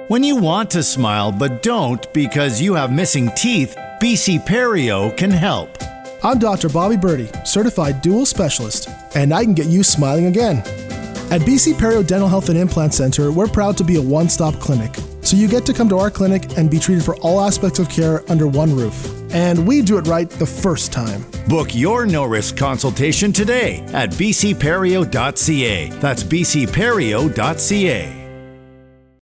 When you want to smile but don't because you have missing teeth, BC Perio can help. I'm Dr. Bobby Birdie, certified dual specialist, and I can get you smiling again. At BC Perio Dental Health and Implant Center, we're proud to be a one-stop clinic. So you get to come to our clinic and be treated for all aspects of care under one roof. And we do it right the first time. Book your no-risk consultation today at bcperio.ca. That's bcperio.ca.